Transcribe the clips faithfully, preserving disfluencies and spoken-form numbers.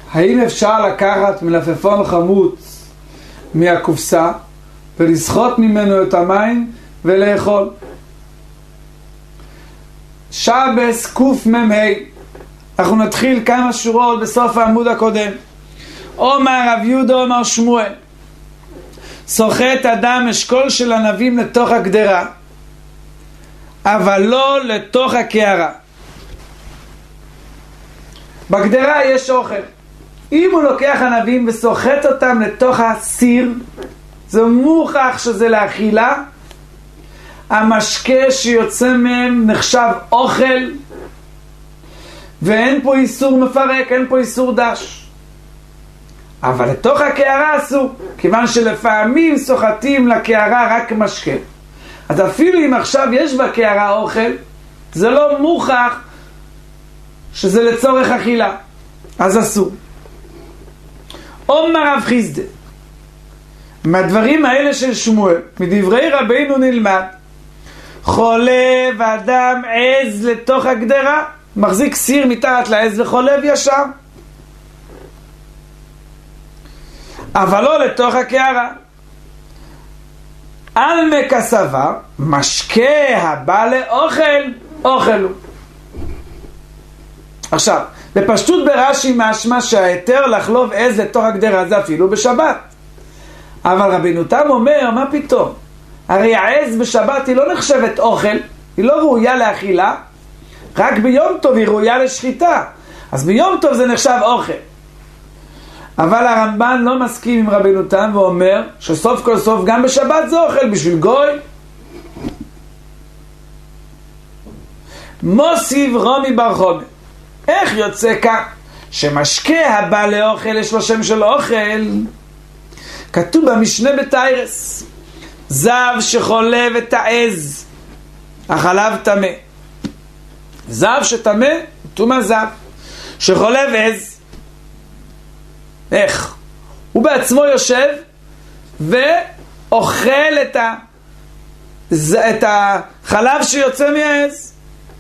האם אפשר לקחת מלפפון חמוץ מהקופסה ולסחוט ממנו את המים ולאכול? שבס קוף מם ה'. אנחנו נתחיל כמה שורות בסוף העמוד הקודם. אומר רב יהודה אומר שמואל, סוחט אדם אשכול של ענבים לתוך הגדרה, אבל לא לתוך הקערה. בגדרה יש אוכל. אם הוא לוקח ענבים וסוחט אותם לתוך הסיר, זה מוכח שזה לאכילה. המשקה שיוצא מהם נחשב אוכל, ואין פה איסור מפרק, אין פה איסור דש. אבל לתוך הקערה אסור, כיוון שלפעמים סוחטים לקערה רק משקה. אז אפילו אם עכשיו יש בקערה אוכל, זה לא מוכח שזה לצורך אכילה, אז אסור. אומר רב חיסדא, מהדברים האלה של שמואל, מדברי רבינו נלמד, חולב אדם עז לתוך הגדרה, מחזיק סיר מתחת לעז וחולב ישר, אבל לא לתוך הקערה. על מקסבה, משקה הבא לאוכל, אוכל הוא. עכשיו, בפשטות ברש"י משמע שההיתר לחלוב עז לתוך הגדרה זה אפילו בשבת. אבל רבינו תם אומר, מה פתאום? הרי העז בשבת היא לא נחשבת אוכל, היא לא ראויה לאכילה, רק ביום טוב היא ראויה לשחיטה. אז ביום טוב זה נחשב אוכל. אבל הרמב"ן לא מסכים עם רבינו תם ואומר שסוף כל סוף גם בשבת זה אוכל בשביל גוי. מוסיף רומי בר חומר, איך יוצא כאן שמשקה הבא לאוכל יש לו שם של אוכל? כתוב במשנה בתיירס, זב שחולב את העז החלב טמא. זב שטמא טומא זב, שחולב עז, איך? הוא בעצמו יושב ואוכל את, ה... את החלב שיוצא מהעז.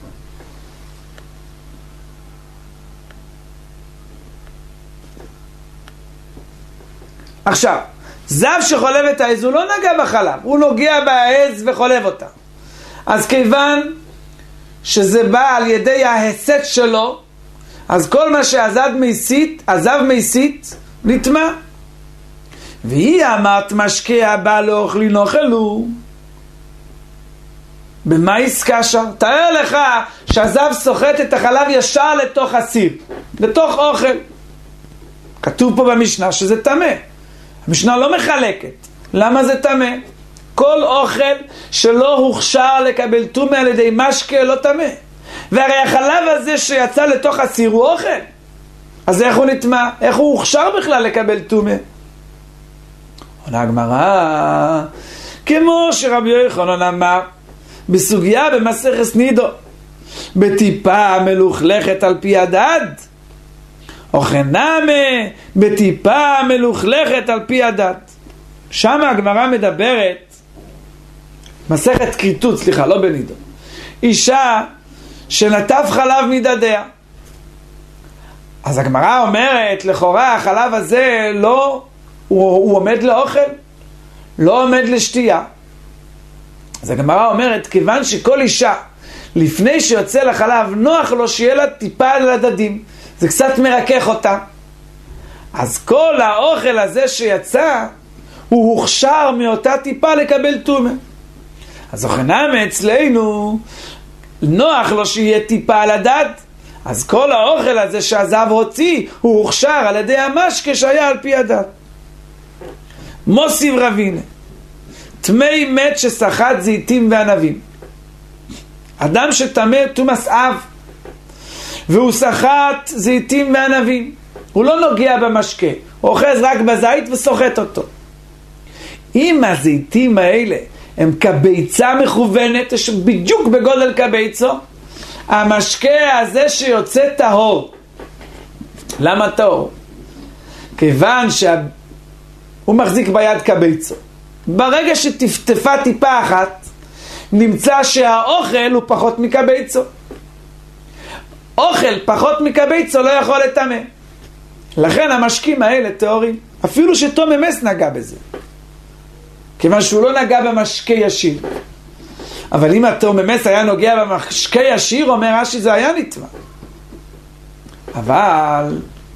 עכשיו, זב שחולב את העז הוא לא נגע בחלב, הוא נוגע בעז וחולב אותה. אז כיוון שזה בא על ידי ההסת שלו, אז כל מה שהזב מסית, הזב מסית, נטמע. והיא אמרת משקה הבא לאוכלין אוכלו. במה עסקה שם? תאר לך שהזב סוחט את החלב ישר לתוך הסיר, לתוך אוכל. כתוב פה במשנה שזה טמא. המשנה לא מחלקת. למה זה טמא? כל אוכל שלא הוכשר לקבל טומא על ידי משקה לא טמא. והרי החלב הזה שיצא לתוך הסיר הוא אוכל. אז איך הוא נטמע? איך הוא הוכשר בכלל לקבל טומא? עונה הגמרא, כמו שרבי יוחנן אמר בסוגיה במסכת נידו, בטיפה מלוכלכת על פי הדד, או חנמה בטיפה מלוכלכת על פי הדד. שם הגמרא מדברת, מסכת כריתות, סליחה, לא בנידו, אישה שנטף חלב מדדיה. אז הגמרא אומרת, לכאורה החלב הזה לא, הוא, הוא עומד לאוכל, לא עומד לשתייה. אז הגמרא אומרת, כיוון שכל אישה, לפני שיוצא לחלב, נוח לו שיהיה לה טיפה על הדדים, זה קצת מרכך אותה. אז כל האוכל הזה שיצא, הוא הוכשר מאותה טיפה לקבל טומאה. אז אוכנמה אצלנו, נוח לו שיהיה טיפה על הדד, אז כל האוכל הזה שהזב הוציא, הוא הוכשר על ידי המשקה שהיה על פי הדד. מוסיף רבינה, טמא מת שסחט זיתים וענבים. אדם שטמא תומס אב, והוא סחט זיתים וענבים, הוא לא נוגע במשקה, הוא אוחז רק בזית וסוחט אותו. אם הזיתים האלה הם כביצה מכוונת, בדיוק בגודל כביצו, המשקה הזה שיוצא טהור. למה טהור? כיוון שהוא מחזיק ביד כביצו, ברגע שטפטפה טיפה אחת, נמצא שהאוכל הוא פחות מכביצו. אוכל פחות מכביצו לא יכול לטמא. לכן המשקים האלה טהורים, אפילו שתום אמס נגע בזה, כיוון שהוא לא נגע במשקה ישיר. אבל אם התום אמס היה נוגע במשקה ישיר, אומר רש"י, זה היה נטמא. אבל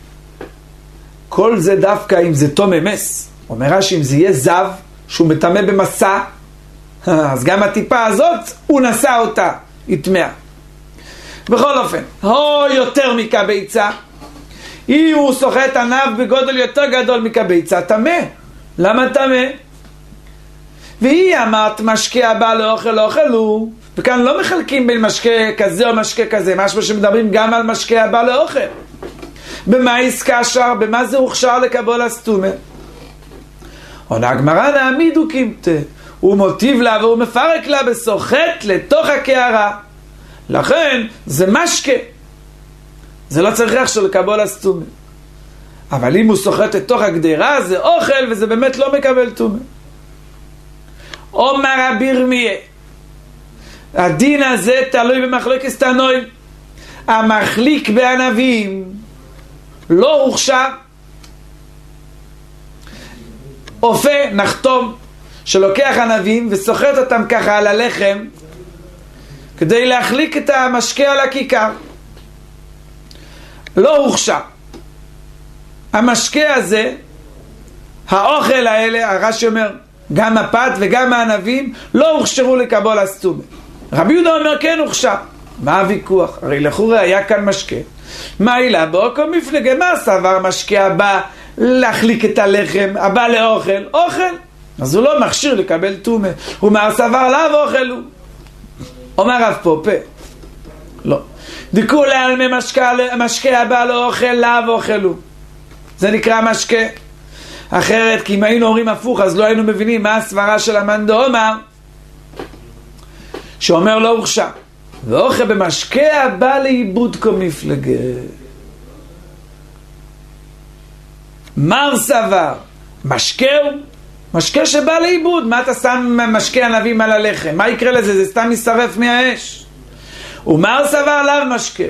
כל זה דווקא אם זה תום אמס. אומר רש"י, אם זה יהיה זב שהוא מטמא במסע, אז גם הטיפה הזאת הוא נשא אותה, היא טמאה. בכל אופן, או יותר מכביצה, אם הוא סוחט ענב בגודל יותר גדול מכביצה, טמא. למה טמא? והיא אמרת משקה הבא לאוכל לאוכל הוא, וכאן לא מחלקים בין משקה כזה או משקה כזה, משהו שמדברים גם על משקה הבא לאוכל. במה עסקה שר, במה זה הוכשר לקבול הסתומה? עונה הגמרא, נעמידו קימתה, הוא מוטיב לה והוא מפרק לה בסוחט לתוך הקערה, לכן זה משקה, זה לא צריך ריח של קבול הסתומה. אבל אם הוא סוחט לתוך הגדרה זה אוכל, וזה באמת לא מקבל תומה. אומר רבי ירמיה, הדין הזה תלוי במחלוקת תנועים. המחליק בענבים לא הוכשר. אופה, נחתום, שלוקח ענבים וסוחט אותם ככה על הלחם כדי להחליק את המשקה על הכיכר, לא הוכשר. המשקה הזה, האוכל האלה, הרש"י אומר, גם הפת וגם הענבים לא הוכשרו לקבול הסתומה. רבי יהודה אומר כן הוכשר. מה הוויכוח? הרי לכאורה היה כאן משקה. מה אילה בו? כל מפלגה, מה סבר משקה הבא להחליק את הלחם, הבא לאוכל? אוכל. אז הוא לא מכשיר לקבל תומה. הוא מה סבר לאו אוכל הוא. אומר רב פופה, לא. דיקו לעלמי משקה הבא לאוכל, לאו אוכל הוא. זה נקרא משקה. אחרת, כי אם היינו אומרים הפוך, אז לא היינו מבינים מה הסברה של המאן דאמר, שאומר לא הוכשר. ואוכל במשקה הבא לאיבוד כמפלגה. מר סבר, משקה הוא? משקה שבא לאיבוד. מה אתה שם משקה ענבים על הלחם? מה יקרה לזה? זה סתם ישרף מהאש. ומר סבר לאו משקה.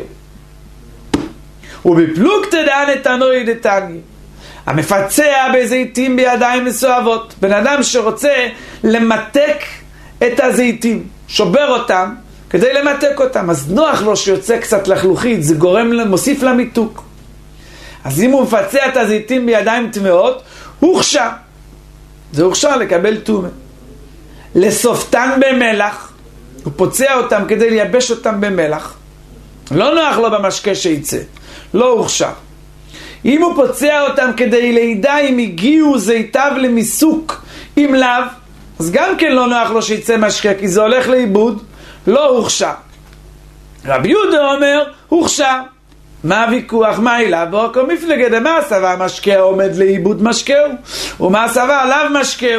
ובפלוגתא דענא תנאי דתניא, המפצע בזיתים בידיים מסואבות. בן אדם שרוצה למתק את הזיתים, שובר אותם כדי למתק אותם, אז נוח לו שיוצא קצת לחלוכית, זה גורם, מוסיף למיתוק. אז אם הוא מפצע את הזיתים בידיים טמאות, הוא הוכשר. זה הוכשר לקבל תומה. לסופתן במלח, הוא פוצע אותם כדי לייבש אותם במלח, לא נוח לו במשקה שיצא, לא הוכשר. אם הוא פוצע אותם כדי לידע אם הגיעו זיתיו למיסוק עם לאו, אז גם כן לא נוח לו שיצא משקה, כי זה הולך לאיבוד, לא הוכשר. רבי יהודה אומר, הוכשר. מה הוויכוח? מה אילה? בוא כל מפלגה דמה סבר משקה עומד לאיבוד משקהו, ומה סבר לאו משקהו.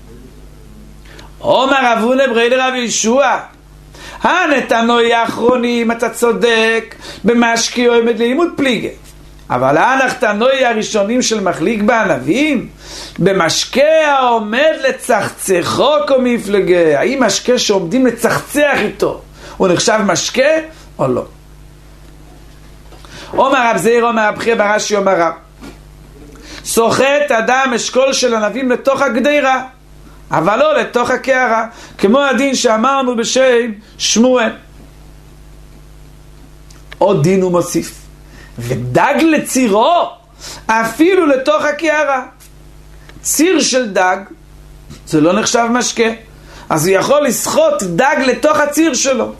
אומר רב הונא ברי דרב ישוע, הנתנוי האחרונים, אתה צודק, במשקה עומד לאיבוד פליגה. אבל הנחתנוי הראשונים של מחליק בענבים, במשקה העומד לצחצחו כמפלגה. האם משקה שעומדים לצחצח איתו הוא נחשב משקה או לא? אומר רב זעיר אומר רב חייא ברש"י אומר רב, סוחט אדם אשכול של ענבים לתוך הגדרה, אבל לא לתוך הקערה, כמו הדין שאמרנו בשם שמואל. עוד דין הוא מוסיף, ודג לצירו אפילו לתוך הקערה. ציר של דג זה לא נחשב משקה, אז הוא יכול לסחוט דג לתוך הציר שלו.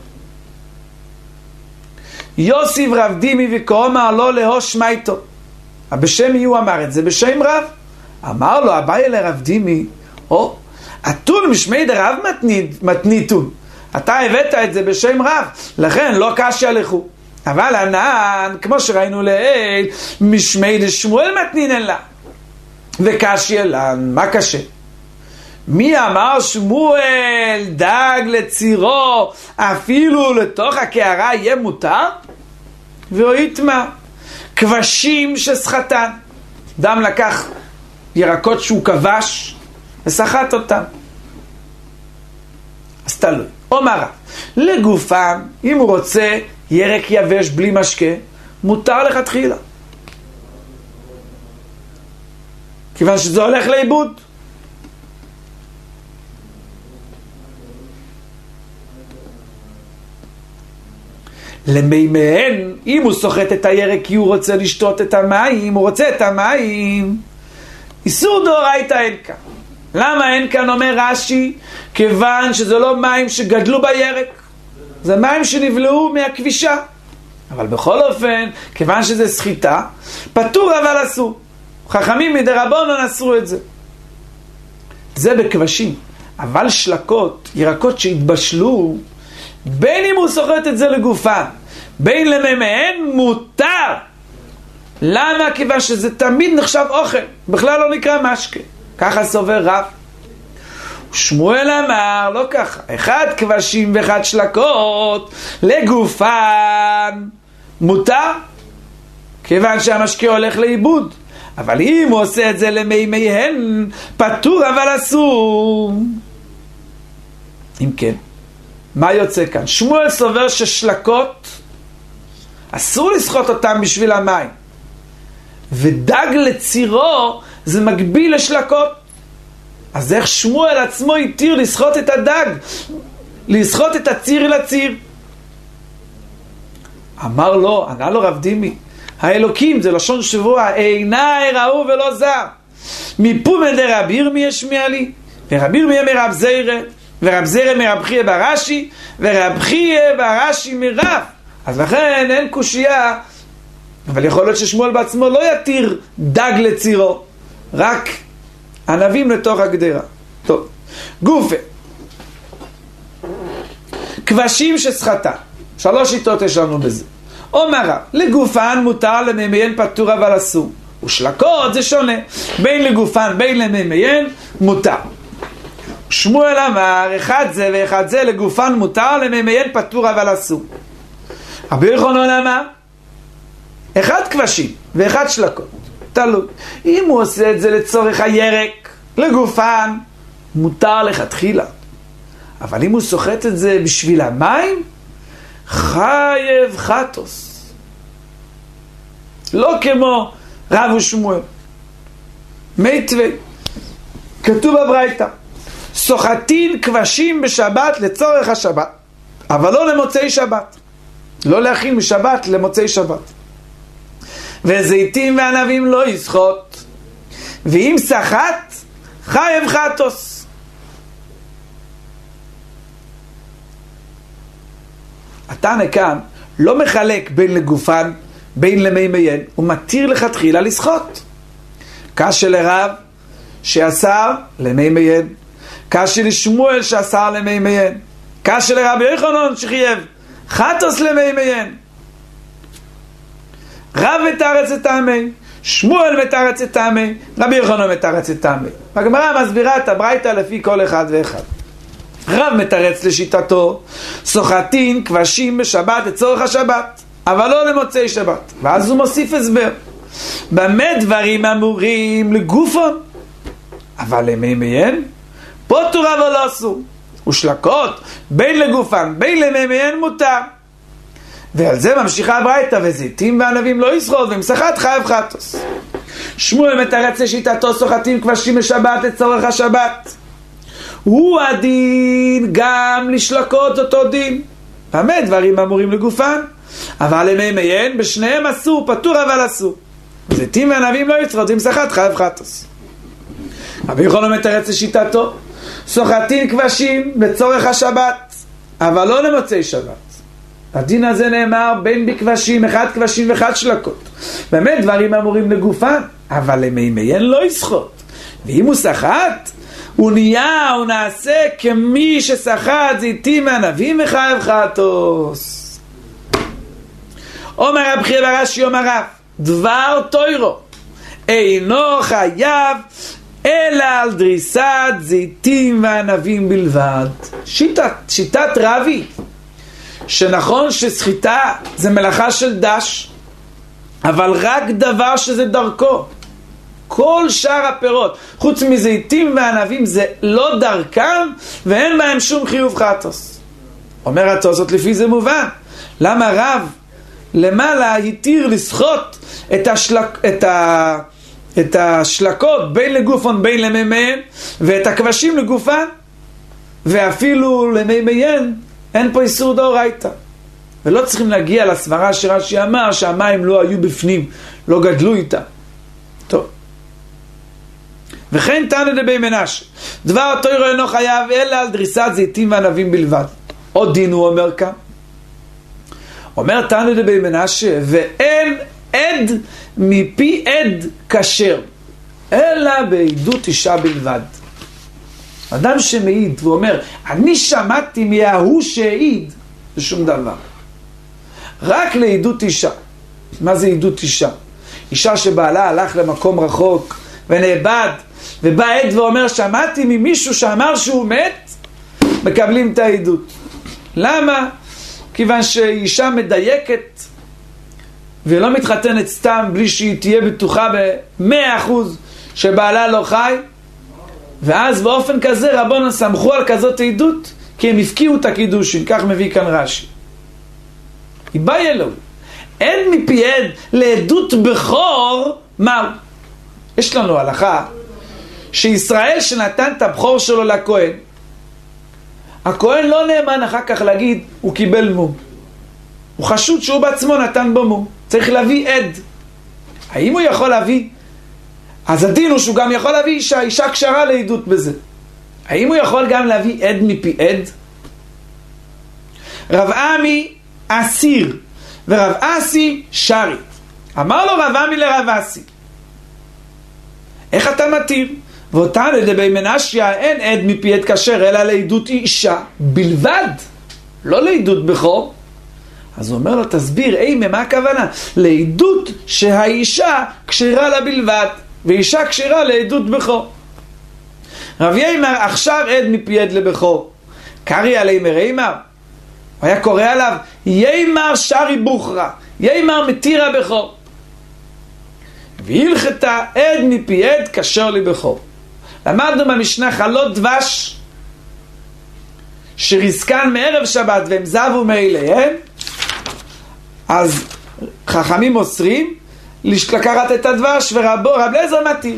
יוסיף רב דימי וכאומר לו להוש מייטו. בשם מי הוא אמר את זה? בשם רב. אמר לו אביי לרב דימי, או אתון משמי דרב מתניתון, אתה הבאת את זה בשם רב, לכן לא קשיא לכו. אבל ענן, כמו שראינו לעיל, משמי דשמואל מתנין אלה, וקשיא לן. מה קשה? מי אמר שמואל דג לצירו אפילו לתוך הקערה יהיה מותר? והויתמה כבשים שסחטן, דם לקח ירקות שהוא כבש וסחט אותם, אז תלוי. אומר לגופם, אם הוא רוצה ירק יבש בלי משקה, מותר לכתחילה. כיוון שזה הולך לאיבוד. למימיהן, אם הוא סוחט את הירק כי הוא רוצה לשתות את המים, הוא רוצה את המים, איסור דאורייתא אין כאן. למה אין כאן? אומר רש"י, כיוון שזה לא מים שגדלו בירק, זה מים שנבלעו מהכבישה. אבל בכל אופן, כיוון שזה סחיטה, פטור אבל אסור. חכמים מדרבנן אסרו את זה. זה בכבשים. אבל שלקות, ירקות שהתבשלו, בין אם הוא סוחט את זה לגופן, בין למימיהן מותר. למה? כיוון שזה תמיד נחשב אוכל, בכלל לא נקרא משקה. ככה סובר רב. שמואל אמר, לא ככה, אחד כבשים ואחד שלקות לגופן מותר, כיוון שהמשקה הולך לאיבוד. אבל אם הוא עושה את זה למימיהן, פטור אבל אסור. אם כן, מה יוצא כאן? שמואל סובר ששלקות אסור לסחוט אותם בשביל המים, ודג לצירו זה מקביל לשלקות. אז איך שמואל עצמו התיר לסחוט את הדג, לסחוט את הציר לציר? אמר לו, ענה לו רב דימי, האלוקים, זה לשון שבוע, עיניי ראו ולא זר. מפומי דרב ירמיה ישמיע לי, ורב ירמיה מרב זירא, ורב זירא מרב חייא ברש"י, ורב חייא ברש"י מרב. אז לכן אין קושייה, אבל יכול להיות ששמואל בעצמו לא יתיר דג לצירו, רק ענבים לתוך הגדרה. טוב, גופה, כבשים שסחטה, שלוש שיטות יש לנו בזה. אומר רב, לגופן מותר, למימיהן פטור אבל אסור. ושלקות זה שונה, בין לגופן בין למימיהן מותר. שמואל אמר, אחד זה ואחד זה, לגופן מותר, למימיהן פטור אבל אסור. רבי יוחנן אמר, אחד כבשים ואחד שלקות, תלוי. אם הוא עושה את זה לצורך הירק, לגופן, מותר לכתחילה. אבל אם הוא סוחט את זה בשביל המים, חייב חטוס. לא כמו רב ושמואל. מיתווה, כתוב בברייתא, סוחטין כבשים בשבת לצורך השבת, אבל לא למוצאי שבת. לא להכין משבת למוצאי שבת. וזיתים וענבים לא יסחוט, ואם סחט חייב חטוס. התנא כאן לא מחלק בין לגופן בין למימיהן, הוא מתיר לכתחילה לסחוט. קשה לרב שאסר למימיהן, קשה לשמואל שאסר למימיהן, קשה לרבי יוחנן שחייב חטוס למימיהן. רב מתרץ את טעמי, שמואל מתרץ את טעמי, רבי יוחנן מתרץ את טעמי. הגמרא מסבירה את הברייתא לפי כל אחד ואחד. רב מתרץ לשיטתו, סוחטין כבשים בשבת לצורך השבת, אבל לא למוצאי שבת. ואז הוא מוסיף הסבר, במה דברים אמורים לגופון, אבל למימיהן פטור אבל לא אסור. ושלקות בין לגופן בין למימיהן מותר. ועל זה ממשיכה הברייתא, וזיתים וענבים לא יסחוט, ואם סחט חייב חטוס. שמואל מתרץ לשיטתו, סוחטים כבשים בשבת לצורך השבת, הוא הדין גם לשלקות אותו דין. במה דברים אמורים לגופן, אבל למימיהן בשניהם אסור, פטור אבל אסור. זיתים וענבים לא יסחוט, אם סחט חייב חטוס. רבי יוחנן מתרץ לשיטתו, סוחטים כבשים לצורך השבת, אבל לא למוצאי שבת. הדין הזה נאמר בין בכבשים, אחד כבשים ואחד שלקות. באמת דברים אמורים לגופן, אבל למימיהן לא יסחוט. ואם הוא סחט, הוא נהיה, הוא נעשה כמי שסחט זיתים וענבים וחייב חטוס. אומר רב חייא ברש"י אומר רב, דבר תוירו אינו חייב אלא על דריסת זיתים וענבים בלבד. שיטת, שיטת רבי, שנכון שסחיטה זה מלאכה של דש, אבל רק דבר שזה דרכו. כל שאר הפירות, חוץ מזיתים וענבים, זה לא דרכם, ואין בהם שום חיוב חטוס. אומר התוספות, לפי זה מובן, למה רב למעלה התיר לסחוט את, השלק, את את השלקות בין לגופון בין למימיין, ואת הכבשים לגופן, ואפילו למימיין אין פה איסור דאורייתא. ולא צריכים להגיע לסברה שרש"י אמר שהמים לא היו בפנים, לא גדלו איתה. טוב. וכן תנא דבי מנשה, דבר התורה אינו חייב אלא על דריסת זיתים וענבים בלבד. עוד דין הוא אומר כאן. אומר תנא דבי מנשה, ואין עד מפי עד כשר, אלא בעדות אישה בלבד. אדם שמעיד ואומר, אני שמעתי מההוא שהעיד, זה שום דבר. רק לעדות אישה. מה זה עדות אישה? אישה שבעלה הלך למקום רחוק ונאבד, ובא עד ואומר, שמעתי ממישהו שאמר שהוא מת, מקבלים את העדות. למה? כיוון שאישה מדייקת ולא מתחתנת סתם בלי שהיא תהיה בטוחה ב-מאה אחוז שבעלה לא חי, ואז באופן כזה רבונן סמכו על כזאת עדות, כי הם הפקיעו את הקידושין. כך מביא כאן רש"י. איבאי אלוהו, אין מפי עד לעדות בכור מהו. יש לנו הלכה שישראל שנתן את הבכור שלו לכהן, הכהן לא נאמן אחר כך להגיד הוא קיבל מום, הוא חשוד שהוא בעצמו נתן בו מום, צריך להביא עד. האם הוא יכול להביא? אז הדין הוא שהוא גם יכול להביא אישה, אישה קשרה לעדות בזה. האם הוא יכול גם להביא עד מפי עד? רב עמי אסיר ורב אסי שרי. אמר לו רב עמי לרב אסי, איך אתה מתיר? ואותן לדבי מנשיה אין עד מפי עד כשר אלא לעדות אישה בלבד, לא לעדות בכור. אז הוא אומר לו, תסביר, אימה, מה הכוונה? לעדות שהאישה קשרה לה בלבד, ואישה קשרה לעדות בכור. רב יימר עכשיו עד מפי עד לבכור, קרי עלי מריימר, הוא היה קורא עליו יימר שרי בוכרה, יימר מתירה בכור, והלכתה עד מפי עד קשר לי בכור. למדנו במשנה חלות דבש שריסקן מערב שבת והם זבו מאליהם, אז חכמים אוסרים לקחת את הדבש, ורבו רב אליעזר מתיר.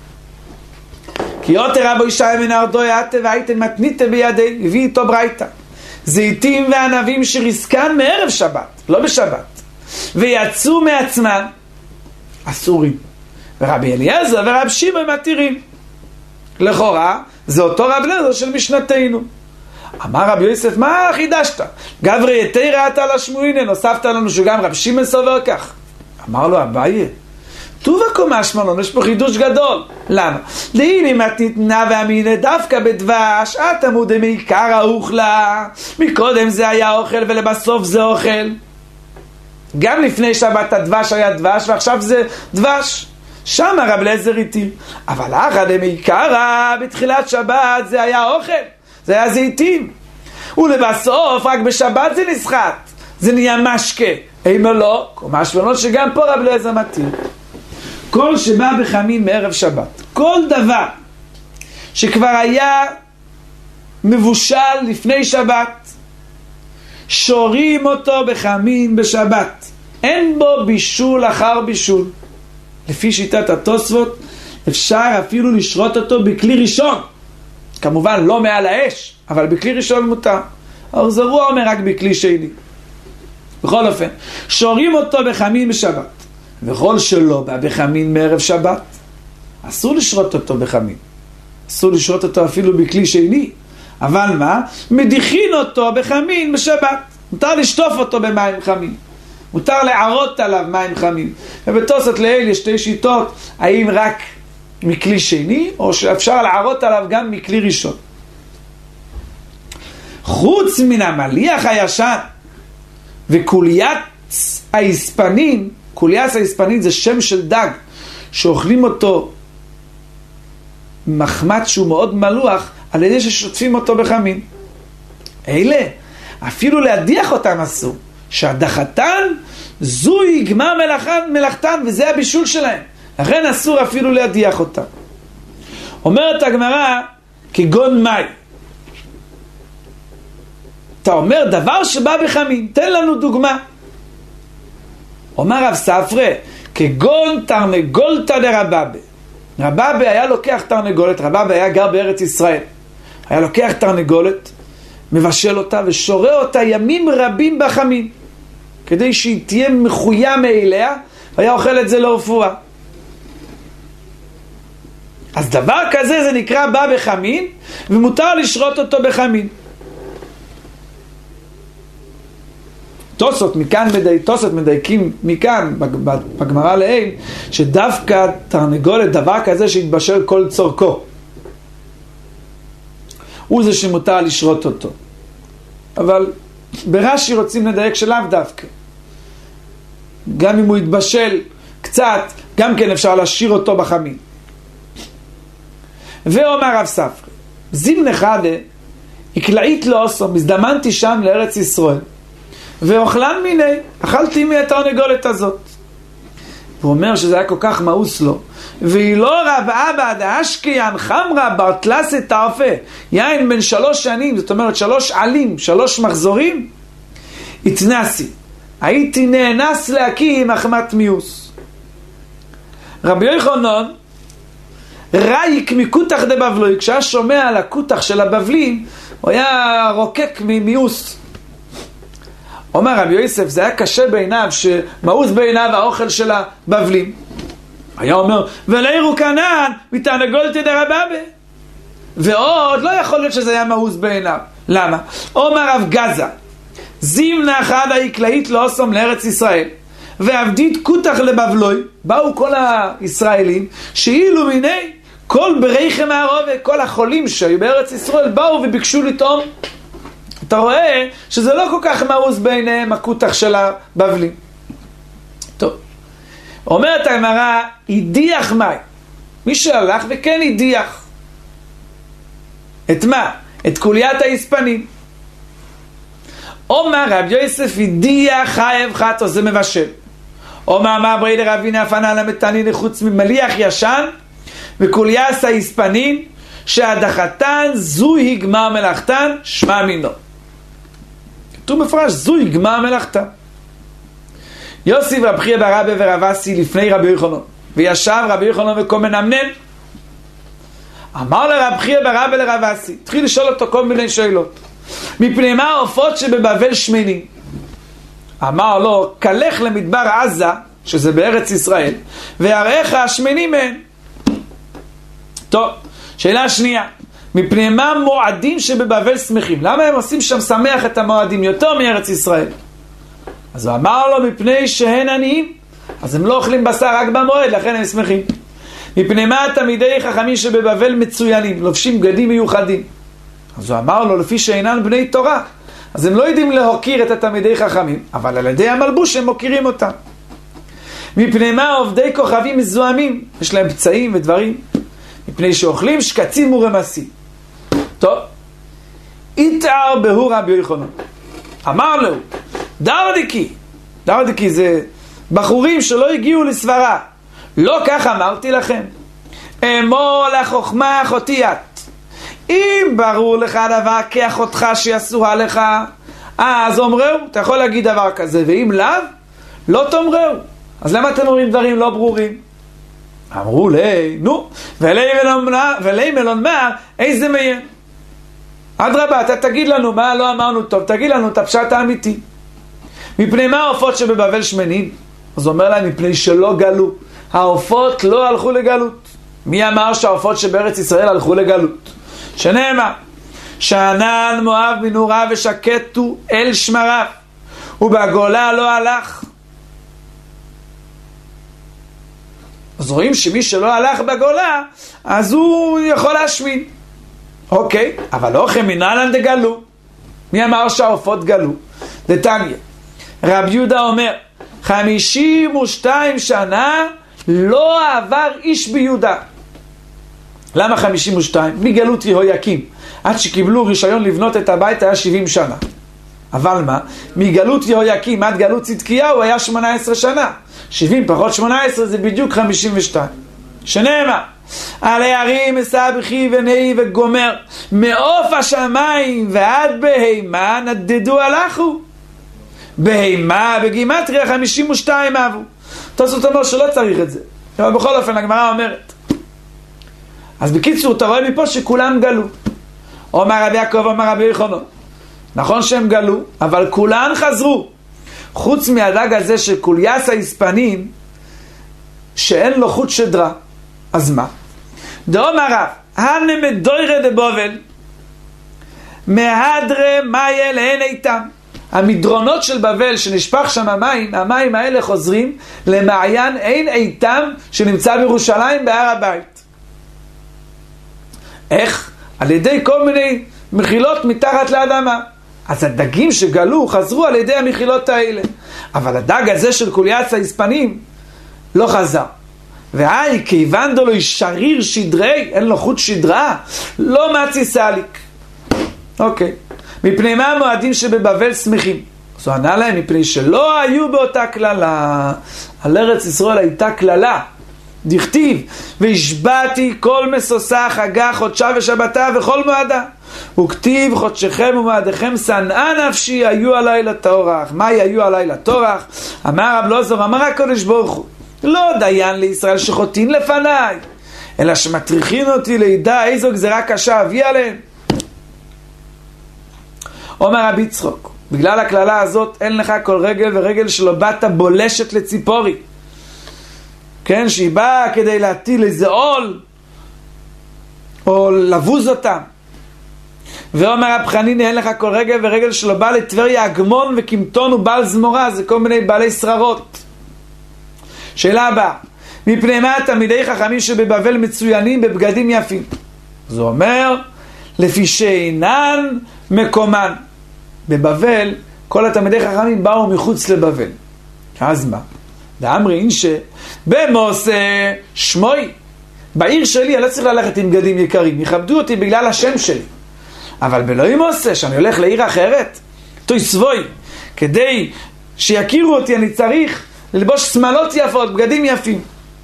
כי יותר רבו ישי מן ארדו יעתה והייתן מתניתה בידי, הביא איתו ברייתא, זיתים וענבים שריסקן מערב שבת, לא בשבת, ויצאו מעצמם, אסורים. ורבי אליעזר ורב שמעון מתירים. לכאורה זה אותו רב אליעזר של משנתנו. אמר רבי יוסף, מה חידשת? גברי יתירה אתה לשמועינן, הוספת לנו שגם רב שמעון סובר כך. אמר לו אביי, טובה קומה שמלון, יש פה חידוש גדול. למה? דהיני מתניתנה ואמינה דווקא בדבש, את עמודי מעיקר האוכלה, מקודם זה היה אוכל ולבסוף זה אוכל. גם לפני שבת הדבש היה דבש ועכשיו זה דבש, שם רב אליעזר התיר. אבל אחא דמעיקרא בתחילת שבת זה היה אוכל, זה היה זיתים, ולבסוף רק בשבת זה נסחט, זה נהיה משקה. אימה לא, משמעונות שגם פה רב אליעזר מתיר. כל שבא בחמין מערב שבת, כל דבר שכבר היה מבושל לפני שבת, שורים אותו בחמין בשבת, אין בו בישול אחר בישול. לפי שיטת התוספות אפשר אפילו לשרות אותו בכלי ראשון, כמובן לא מעל האש, אבל בכלי ראשון מותר. אבל זרוע אומר רק בכלי שני. בכל אופן, שורים אותו בחמין בשבת, וכל שלא בא בחמין מערב שבת, אסור לשרות אותו בחמין, אסור לשרות אותו אפילו בכלי שני. אבל מה? מדיחין אותו בחמין בשבת, מותר לשטוף אותו במים חמים, מותר לערות עליו מים חמים. ובתוספות לעיל יש שתי שיטות, האם רק מכלי שני או שאפשר לערות עליו גם מכלי ראשון. חוץ מן המליח הישן וקוליית ההספנין, קוליית ההספנין זה שם של דג שאוכלים אותו מחמת שהוא מאוד מלוח על ידי ששוטפים אותו בחמין. אלה אפילו להדיח אותם אסור, שהדחתן זוהי גמר מלאכתן, מלאכתן וזה הבישול שלהם, לכן אסור אפילו להדיח אותם. אומרת הגמרא כגון מי, אתה אומר דבר שבא בחמין, תן לנו דוגמה. אומר רב ספרא, כגון תרנגולתא דרבבה. רבבה היה לוקח תרנגולת, רבבה היה גר בארץ ישראל, היה לוקח תרנגולת, מבשל אותה ושורה אותה ימים רבים בחמין, כדי שהיא תהיה מחויה מאליה, והיה אוכל את זה לרפואה. אז דבר כזה זה נקרא בא בחמין, ומותר לשרות אותו בחמין. תוספות מכאן מדייק, תוספות מדייקים מכאן בגמרא לעיל, שדווקא תרנגולת דבר כזה שהתבשל כל צורכו, הוא זה שמותר לשרות אותו. אבל ברש"י רוצים לדייק שלאו דווקא. גם אם הוא יתבשל קצת, גם כן אפשר להשאיר אותו בחמין. ואומר רב ספרא, זימנה חדה, הקלעית לו עשו, מזדמנתי שם לארץ ישראל, ואוכלן מיני, אכלתי מהתרנגולת הזאת. הוא אומר שזה היה כל כך מאוס לו, והיא לא רבעה בעד האשקיין חמרה ברטלסת תרפה, יין בין שלוש שנים, זאת אומרת שלוש עלים, שלוש מחזורים, התנסי, הייתי נאנס להקים מחמת מיוס. רבי יוחנן רייק מקותח דבבלוי, כשהיה שומע על הקותח של הבבלים, הוא היה רוקק ממיוס. אומר רבי יוסף, זה היה קשה בעיניו, שמאוס בעיניו האוכל של הבבלים. היה אומר, ולעירו כנען מתרנגולתא דרבבה. ועוד לא יכול להיות שזה היה מאוס בעיניו. למה? אומר רב גזה, זימנה חדה הקלעית לא עשום לארץ ישראל, ועבדית קותח לבבלוי, באו כל הישראלים, שאילו מיני כל בריחם הערובה, כל החולים שהיו בארץ ישראל, באו וביקשו לטעום. אתה רואה שזה לא כל כך מאוס בעיניהם הקותח של הבבלים. טוב, אומרת הגמרא, הדיח מי? מי שהלך וכן הדיח. את מה? את קוליית ההספנים. אומר רב יוסף, הדיח חייב חטא, זה מבשל. אומר מה ברי לרבינה פנה למתנין חוץ ממליח ישן וקולייס ההספנין שהדחתן זוהי גמר מלאכתן שמע מינו. כתוב מפרש זוהי גמר מלאכתן. יוסי ורב חייא בר אבא ורב אסי לפני רבי יוחנן, וישב רבי יוחנן וכה מנמנם. אמר לרב חייא בר אבא לרב אסי, התחיל לשאול אותו כל מיני שאלות. מפני מה העופות שבבבל שמנים? אמר לו, כלך למדבר עזה, שזה בארץ ישראל, והראיך השמנים מהן. טוב, שאלה שנייה, מפני מה מועדים שבבבל שמחים? למה הם עושים שם שמח את המועדים יותר מארץ ישראל? אז הוא אמר לו, מפני שהן עניים, אז הם לא אוכלים בשר רק במועד, לכן הם שמחים. מפני מה תלמידי חכמים שבבבל מצוינים, לובשים בגדים מיוחדים? אז הוא אמר לו, לפי שאינן בני תורה, אז הם לא יודעים להוקיר את התלמידי חכמים, אבל על ידי המלבוש הם מוקירים אותם. מפני מה עובדי כוכבים מזוהמים, יש להם פצעים ודברים, מפני שאוכלים שקצים ורמסים. טוב, איתר בהור רבי יוחנן, אמר לו, דרדיקי, דרדיקי זה בחורים שלא הגיעו לסברה, לא כך אמרתי לכם, אמור לחוכמה אחותי את, אם ברור לך דבר כאחותך שיסוה לך, אז אומרהו, אתה יכול להגיד דבר כזה, ואם לאו, לא תאמרהו. אז למה אתם אומרים דברים לא ברורים? אמרו לי, נו, ולי מלון מה, איזה מיה? אדרבה, אתה תגיד לנו מה לא אמרנו טוב, תגיד לנו את הפשט האמיתי. מפני מה העופות שבבבל שמנים? אז אומר להם, מפני שלא גלו. העופות לא הלכו לגלות. מי אמר שהעופות שבארץ ישראל הלכו לגלות? שנאמר, שענן מואב מנורה ושקטו אל שמריו, ובגולה לא הלך. אז רואים שמי שלא הלך בגולה, אז הוא יכול להשמין. אוקיי, אבל לא חמינן דגלו. מי אמר שהעופות גלו? דתניא, רב יהודה אומר, חמישים ושתיים שנה לא עבר איש ביהודה. למה חמישים ושתיים? מגלות יהויקים עד שקיבלו רישיון לבנות את הבית היה שבעים שנה. אבל מה? מגלות יהויקים עד גלות צדקיהו היה שמונה עשרה שנה. שבעים פחות שמונה עשרה זה בדיוק חמישים ושתיים. שנאמר, על הערים מסבכי ונהי וגומר, מעוף השמיים ועד בהימה נדדו הלכו. בהמה בגימטריה חמישים ושתיים אבו. תוספות אומר שלא צריך את זה, אבל בכל אופן הגמרא אומרת. אז בקיצור אתה רואה מפה שכולם גלו. אומר רבי יעקב אומר רבי יוחנן, נכון שהם גלו, אבל כולם חזרו, חוץ מהדג הזה של קוליאס ההספנים שאין לו חוט שדרה. אז מה? דאמר רב הנמדוירא דבובל מהדרה מאיה לעין איתם. המדרונות של בבל שנשפך שם המים, המים האלה חוזרים למעיין עין איתם שנמצא בירושלים בהר הבית. איך? על ידי כל מיני מחילות מתחת לאדמה. אז הדגים שגלו חזרו על ידי המחילות האלה, אבל הדג הזה של קוליאס ההספנים לא חזר. והי כיוון דו לו שריר שדרי, אין לו חוט שדרה, לא מצי סליק. אוקיי, מפני מה המועדים שבבבל שמחים? אז הוא ענה להם, מפני שלא היו באותה כללה. על ארץ ישראל הייתה כללה, דכתיב והשבעתי כל מסוסה חגה חודשה ושבתה וכל מועדה, וכתיב חודשכם ומועדיכם שנאה נפשי היו עלי לתורח. מה היו עלי לתורח? אמר רב לוזור, אמר הקדוש ברוך הוא, לא דיין לישראל שחוטאים לפניי, אלא שמטריחין אותי לידע איזו גזרה קשה אביא עליהם. אומר רבי יצחוק, בגלל הכללה הזאת אין לך כל רגל ורגל שלא באת בולשת לציפורי, כן, שהיא באה כדי להטיל איזה עול או לבוז אותם. ואומר רב חנין, אין לך כל רגל ורגל שלא בא לטבריה אגמון וקמטון ובעל זמורה, זה כל מיני בעלי שררות. שאלה הבאה, מפני מה תלמידי חכמים שבבבל מצוינים בבגדים יפים? זה אומר לפי שאינן מקומן. בבבל כל התלמידי חכמים באו מחוץ לבבל. אז מה? דאמרי אינשה במוס שמוי, בעיר שלי אני לא צריך ללכת עם בגדים יקרים, יכבדו אותי בגלל השם שלי. אבל באלוהים עושה שאני הולך לעיר אחרת, תוי סבוי, כדי שיכירו אותי אני צריך ללבוש סמלות יפות, בגדים יפים.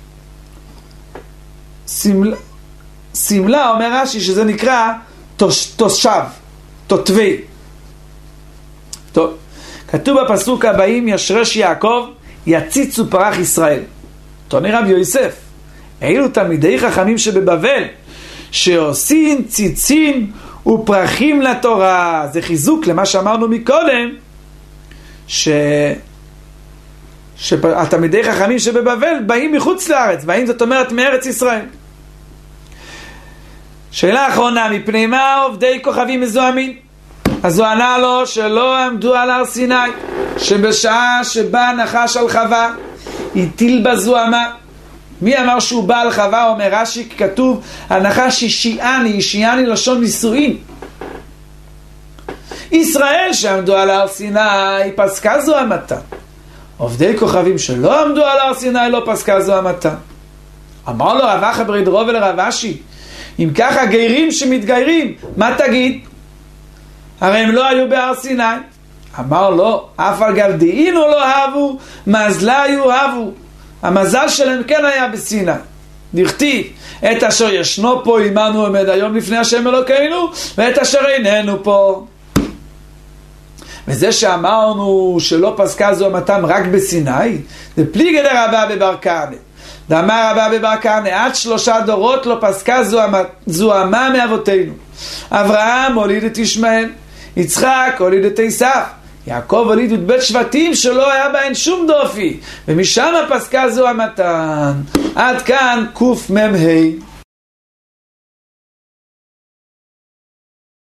סמלה, סמלה אומר רש"י שזה נקרא תוש, תושב, תותבי. טוב, כתוב בפסוק הבאים, ישרש יעקב יציצו פרח ישראל. תוני רב יוסף, אילו תלמידי חכמים שבבבל שעושים ציצים ופרחים לתורה. זה חיזוק למה שאמרנו מקודם, ש... שהתלמידי חכמים שבבבל באים מחוץ לארץ, באים זאת אומרת מארץ ישראל. שאלה אחרונה, מפני מה עובדי כוכבים מזוהמים? אז הוא ענה לו שלא עמדו על הר סיני, שבשעה שבא נחש על חווה הטיל בזוהמה. מי אמר שהוא בא על חווה? אומר רש"י, כתוב הנחש השיעני, השיעני לשון נישואין. ישראל שעמדו על הר סיני פסקה זוהמתה, עובדי כוכבים שלא עמדו על הר סיני לא פסקה זוהמתה. אמר לו רב אחא ברי דרור ולרב אשי, אם ככה גיירים שמתגיירים, מה תגיד? הרי הם לא היו בהר סיני. אמר לו, אף על גב דהינו לא אהבו, מזלה היו אהבו. המזל שלהם כן היה בסיני. דכתיב, את אשר ישנו פה עמנו עומד היום לפני השם אלוקינו, ואת אשר איננו פה. וזה שאמרנו שלא פסקה זוהמתם רק בסיני, זה פליגי דרבה בבר כהנא. דאמר רבה בבר כהנא, עד שלושה דורות לא פסקה זוהמה, זוהמה מאבותינו. אברהם הוליד את ישמעאל, יצחק הוליד את עשיו, יעקב הוליד את בית שבטים שלא היה בהן שום דופי, ומשם פסקה זוהמתן. עד כאן קוף מם ה'.